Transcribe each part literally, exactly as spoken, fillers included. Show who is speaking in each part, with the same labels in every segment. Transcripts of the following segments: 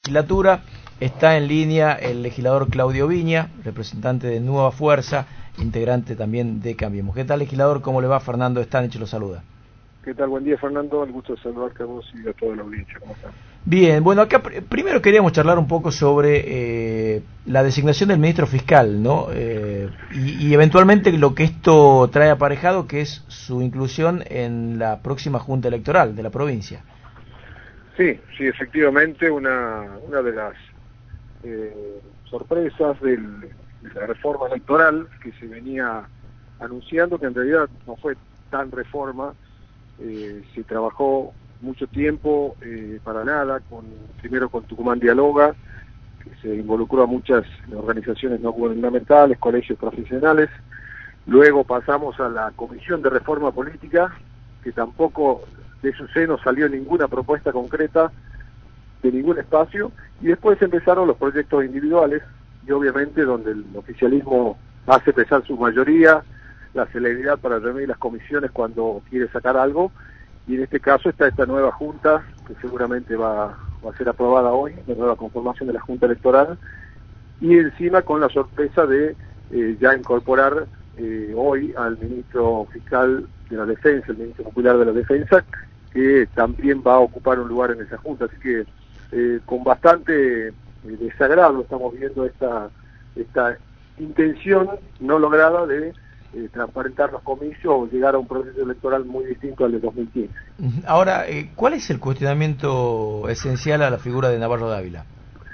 Speaker 1: Legislatura. Está en línea el legislador Claudio Viña, representante de Nueva Fuerza, integrante también de Cambiemos. ¿Qué tal, legislador? ¿Cómo le va? Fernando Stanich lo saluda.
Speaker 2: ¿Qué tal? Buen día, Fernando. El gusto de saludarte a vos y a toda la audiencia. ¿Cómo están?
Speaker 1: Bien, bueno, acá pr primero queríamos charlar un poco sobre eh, la designación del ministro fiscal, ¿no? Eh, y, y eventualmente lo que esto trae aparejado, que es su inclusión en la próxima Junta Electoral de la provincia.
Speaker 2: Sí, sí, efectivamente, una, una de las eh, sorpresas del, de la reforma electoral que se venía anunciando, que en realidad no fue tan reforma, eh, se trabajó mucho tiempo eh, para nada, con primero con Tucumán Dialoga, que se involucró a muchas organizaciones no gubernamentales, colegios profesionales. Luego pasamos a la Comisión de Reforma Política, que tampoco de su seno salió ninguna propuesta concreta de ningún espacio, y después empezaron los proyectos individuales, y obviamente donde el oficialismo hace pesar su mayoría, la celeridad para reunir las comisiones cuando quiere sacar algo, y en este caso está esta nueva Junta, que seguramente va, va a ser aprobada hoy, la nueva conformación de la Junta Electoral, y encima con la sorpresa de eh, ya incorporar eh, hoy al ministro fiscal de la Defensa, el ministro popular de la Defensa, que también va a ocupar un lugar en esa Junta, así que eh, con bastante eh, desagrado estamos viendo esta, esta intención no lograda de eh, transparentar los comicios o llegar a un proceso electoral muy distinto al de dos mil quince.
Speaker 1: Ahora, eh, ¿cuál es el cuestionamiento esencial a la figura de Navarro Dávila?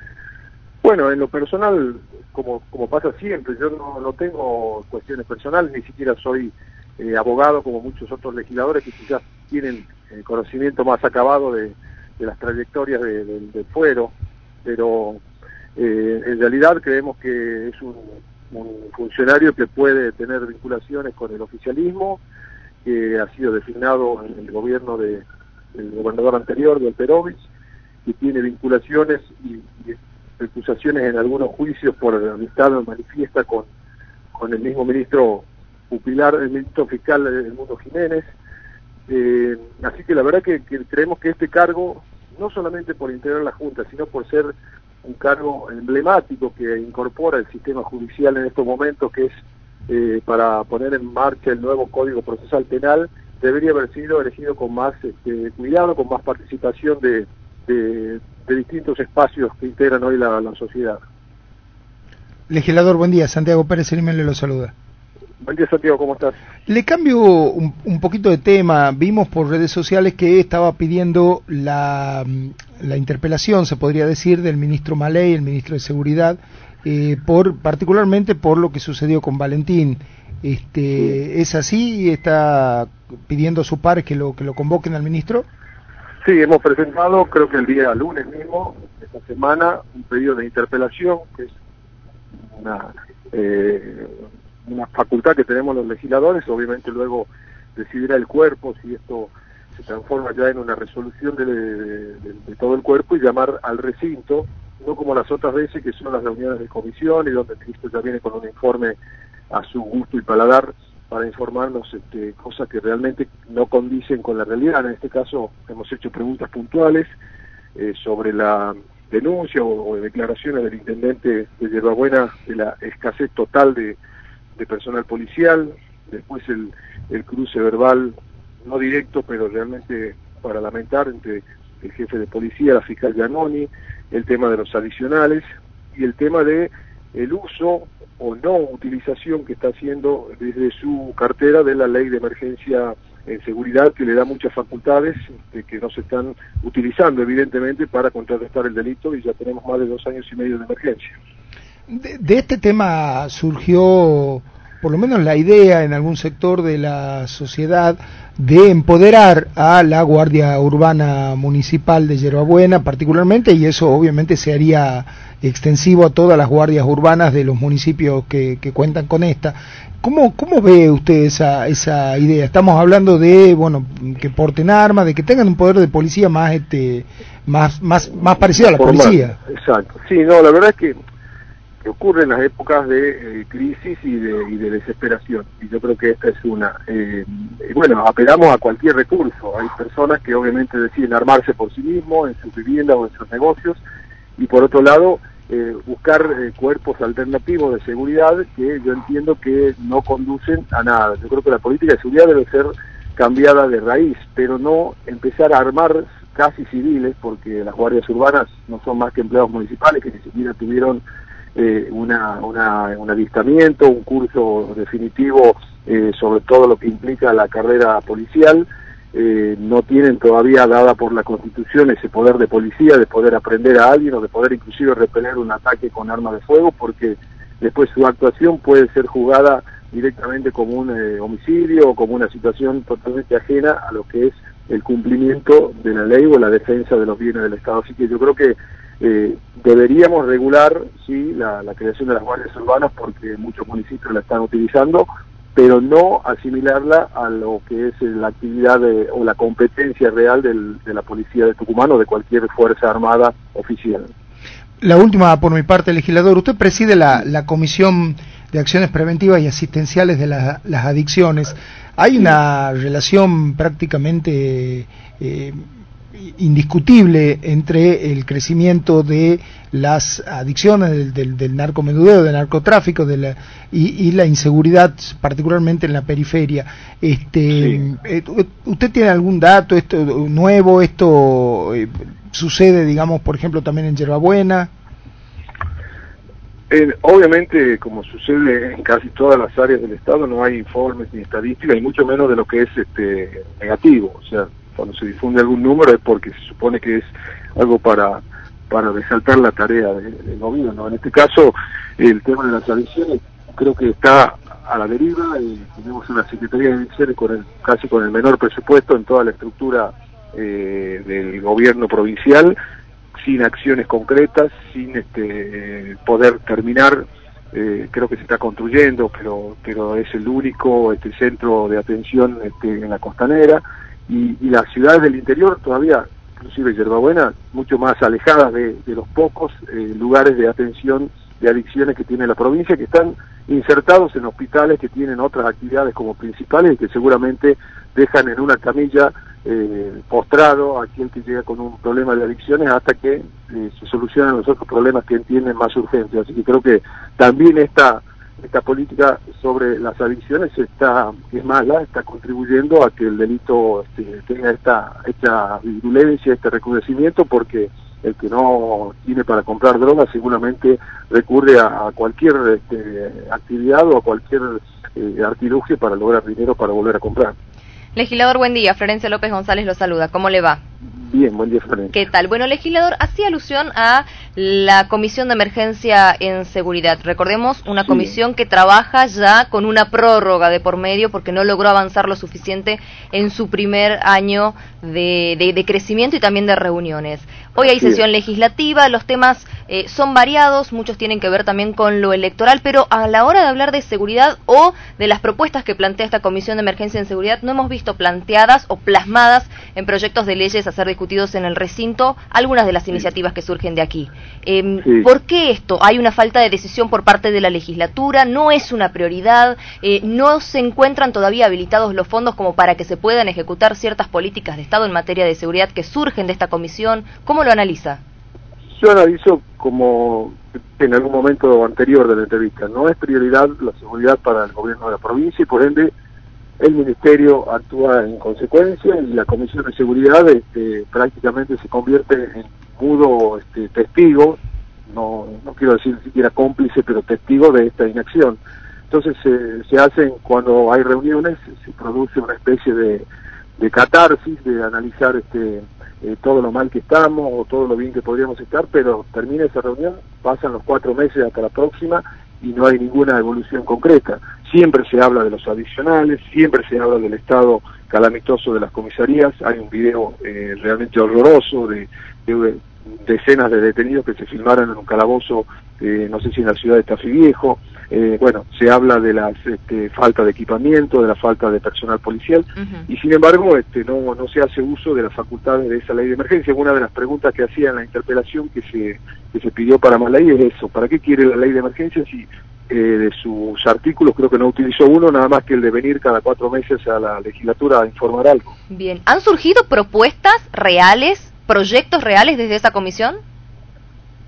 Speaker 2: Bueno, en lo personal, como, como pasa siempre, yo no, no tengo cuestiones personales, ni siquiera soy eh, abogado como muchos otros legisladores que quizás tienen eh, conocimiento más acabado de, de las trayectorias de, de, del fuero, pero eh, en realidad creemos que es un, un funcionario que puede tener vinculaciones con el oficialismo, que ha sido designado en el gobierno de, del gobernador anterior, del Perovich, que tiene vinculaciones y, y acusaciones en algunos juicios por amistad manifiesta con, con el mismo ministro pupilar, el ministro fiscal Edmundo Jiménez. Eh, así que la verdad que, que creemos que este cargo, no solamente por integrar la Junta, sino por ser un cargo emblemático que incorpora el sistema judicial en estos momentos, que es eh, para poner en marcha el nuevo Código Procesal Penal, debería haber sido elegido con más este, cuidado, con más participación de, de, de distintos espacios que integran hoy la, la sociedad.
Speaker 3: Legislador, buen día. Santiago Pérez Erimel le lo saluda.
Speaker 2: Buen día, Santiago, ¿cómo estás?
Speaker 3: Le cambio un, un poquito de tema. Vimos por redes sociales que estaba pidiendo la, la interpelación, se podría decir, del ministro Maley, el ministro de Seguridad, eh, por particularmente por lo que sucedió con Valentín. Este, sí. ¿Es así? ¿Está pidiendo a su par que lo, que lo convoquen al ministro?
Speaker 2: Sí, hemos presentado, creo que el día lunes mismo, esta semana, un pedido de interpelación, que es una... Eh, una facultad que tenemos los legisladores. Obviamente luego decidirá el cuerpo si esto se transforma ya en una resolución de, de, de, de todo el cuerpo y llamar al recinto, no como las otras veces que son las reuniones de comisión y donde el ministro ya viene con un informe a su gusto y paladar para informarnos este, cosas que realmente no condicen con la realidad. En este caso hemos hecho preguntas puntuales eh, sobre la denuncia o, o declaraciones del intendente de Yerbabuena de la escasez total de de personal policial, después el, el cruce verbal, no directo, pero realmente para lamentar, entre el jefe de policía, la fiscal Giannoni, el tema de los adicionales, y el tema de el uso o no utilización que está haciendo desde su cartera de la ley de emergencia en seguridad, que le da muchas facultades de que no se están utilizando, evidentemente, para contrarrestar el delito, y ya tenemos más de dos años y medio de emergencia.
Speaker 3: De, de este tema surgió por lo menos la idea en algún sector de la sociedad de empoderar a la Guardia Urbana Municipal de Yerbabuena particularmente, y eso obviamente se haría extensivo a todas las guardias urbanas de los municipios que, que cuentan con esta. ¿Cómo, cómo ve usted esa, esa idea? Estamos hablando de, bueno, que porten armas, de que tengan un poder de policía más este más más más parecido a la
Speaker 2: Formal.
Speaker 3: policía.
Speaker 2: Exacto. Sí, no, la verdad es que que ocurre en las épocas de eh, crisis y de, y de desesperación, y yo creo que esta es una. Eh, bueno, apelamos a cualquier recurso. Hay personas que obviamente deciden armarse por sí mismos, en sus viviendas o en sus negocios, y por otro lado eh, buscar eh, cuerpos alternativos de seguridad que yo entiendo que no conducen a nada. Yo creo que la política de seguridad debe ser cambiada de raíz, pero no empezar a armar casi civiles, porque las guardias urbanas no son más que empleados municipales que ni siquiera tuvieron eh, una, una, un avistamiento, un curso definitivo eh, sobre todo lo que implica la carrera policial. Eh, no tienen todavía dada por la Constitución ese poder de policía, de poder aprender a alguien o de poder inclusive repeler un ataque con arma de fuego, porque después su actuación puede ser jugada directamente como un eh, homicidio o como una situación totalmente ajena a lo que es el cumplimiento de la ley o la defensa de los bienes del Estado. Así que yo creo que eh, deberíamos regular, sí, la, la creación de las guardias urbanas, porque muchos municipios la están utilizando, pero no asimilarla a lo que es la actividad de, o la competencia real del, de la policía de Tucumán o de cualquier fuerza armada oficial.
Speaker 3: La última por mi parte, legislador. Usted preside la, la Comisión de Acciones Preventivas y Asistenciales de la, las Adicciones. Hay una relación prácticamente eh, indiscutible entre el crecimiento de las adicciones, del, del, del narcomenudeo, del narcotráfico de la, y, y la inseguridad, particularmente en la periferia. Este, sí. eh, ¿Usted tiene algún dato esto nuevo? ¿Esto eh, sucede, digamos, por ejemplo, también en Yerbabuena?
Speaker 2: Eh, obviamente, como sucede en casi todas las áreas del Estado, no hay informes ni estadísticas, y mucho menos de lo que es este negativo. O sea, cuando se difunde algún número es porque se supone que es algo para para resaltar la tarea del de gobierno. En este caso, el tema de las adicciones creo que está a la deriva, y tenemos una Secretaría de Adicciones con el, casi con el menor presupuesto en toda la estructura eh, del gobierno provincial, sin acciones concretas, sin este poder terminar. Eh, creo que se está construyendo, pero pero es el único este centro de atención este, en la costanera, y, y las ciudades del interior todavía, inclusive Yerbabuena, mucho más alejadas de, de los pocos eh, lugares de atención de adicciones que tiene la provincia, que están insertados en hospitales que tienen otras actividades como principales y que seguramente dejan en una camilla eh, postrado a aquel que llega con un problema de adicciones hasta que eh, se solucionan los otros problemas que entienden más urgentes. Así que creo que también esta esta política sobre las adicciones está es mala, está contribuyendo a que el delito este, tenga esta esta virulencia, este recrudecimiento, porque el que no tiene para comprar drogas seguramente recurre a, a cualquier este, actividad o a cualquier eh, artilugio para lograr dinero para volver a comprar.
Speaker 4: Legislador, buen día. Florencia López González lo saluda. ¿Cómo le va?
Speaker 2: Bien, buen día, Florencia.
Speaker 4: ¿Qué tal? Bueno, legislador, hacía alusión a la Comisión de Emergencia en Seguridad. Recordemos, una sí. comisión que trabaja ya con una prórroga de por medio porque no logró avanzar lo suficiente en su primer año de, de, de crecimiento y también de reuniones. Hoy hay sí. sesión legislativa, los temas eh, son variados, muchos tienen que ver también con lo electoral, pero a la hora de hablar de seguridad o de las propuestas que plantea esta Comisión de Emergencia en Seguridad, no hemos visto planteadas o plasmadas en proyectos de leyes a ser discutidos en el recinto algunas de las sí. iniciativas que surgen de aquí. Eh, sí. ¿Por qué esto? ¿Hay una falta de decisión por parte de la legislatura? ¿No es una prioridad? Eh, ¿No se encuentran todavía habilitados los fondos como para que se puedan ejecutar ciertas políticas de Estado en materia de seguridad que surgen de esta comisión? ¿Cómo lo analiza?
Speaker 2: Yo analizo como en algún momento anterior de la entrevista, no es prioridad la seguridad para el gobierno de la provincia y por ende el Ministerio actúa en consecuencia y la Comisión de Seguridad este, prácticamente se convierte en mudo este, testigo, no, no quiero decir siquiera cómplice, pero testigo de esta inacción. Entonces eh, se hacen, cuando hay reuniones, se produce una especie de, de catarsis, de analizar este eh, todo lo mal que estamos o todo lo bien que podríamos estar, pero termina esa reunión, pasan los cuatro meses hasta la próxima y no hay ninguna evolución concreta. Siempre se habla de los adicionales, siempre se habla del estado calamitoso de las comisarías. Hay un video eh, realmente horroroso de, de decenas de detenidos que se filmaron en un calabozo, eh, no sé si en la ciudad de Tafí Viejo. Eh, bueno, se habla de la este, falta de equipamiento, de la falta de personal policial, uh-huh. y sin embargo este, no, no se hace uso de las facultades de esa ley de emergencia. Una de las preguntas que hacía en la interpelación que se, que se pidió para Malay es eso: ¿para qué quiere la ley de emergencia si eh, de sus artículos creo que no utilizó uno, nada más que el de venir cada cuatro meses a la legislatura a informar algo?
Speaker 4: Bien, ¿han surgido propuestas reales, proyectos reales desde esa comisión?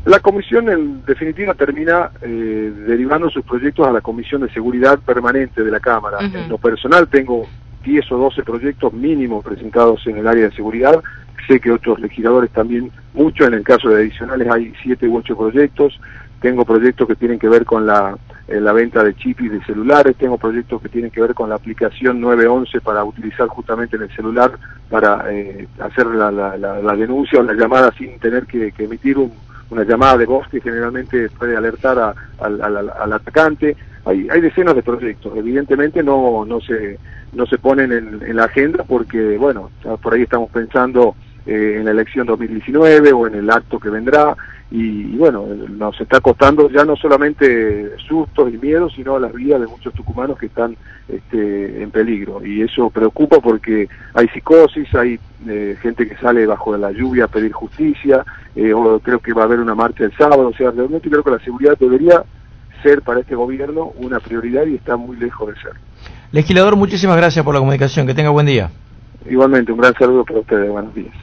Speaker 2: La comisión en definitiva termina eh, derivando sus proyectos a la Comisión de Seguridad Permanente de la Cámara. Uh-huh. En lo personal tengo diez o doce proyectos mínimos presentados en el área de seguridad. Sé que otros legisladores también, mucho, en el caso de adicionales hay siete u ocho proyectos. Tengo proyectos que tienen que ver con la, eh, la venta de chips y de celulares, tengo proyectos que tienen que ver con la aplicación nueve once para utilizar justamente en el celular para eh, hacer la, la, la, la denuncia o la llamada sin tener que, que emitir un, una llamada de voz que generalmente puede alertar a, a, a, a, al atacante. Hay, hay decenas de proyectos, evidentemente no, no, se, no se ponen en, en la agenda porque, bueno, por ahí estamos pensando eh, en la elección dos mil diecinueve o en el acto que vendrá. Y, y bueno, nos está costando ya no solamente sustos y miedos, sino las vidas de muchos tucumanos que están este, en peligro. Y eso preocupa porque hay psicosis, hay eh, gente que sale bajo la lluvia a pedir justicia, eh, o creo que va a haber una marcha el sábado. O sea, realmente creo que la seguridad debería ser para este gobierno una prioridad y está muy lejos de ser.
Speaker 1: Legislador, muchísimas gracias por la comunicación. Que tenga buen día.
Speaker 2: Igualmente, un gran saludo para ustedes. Buenos días.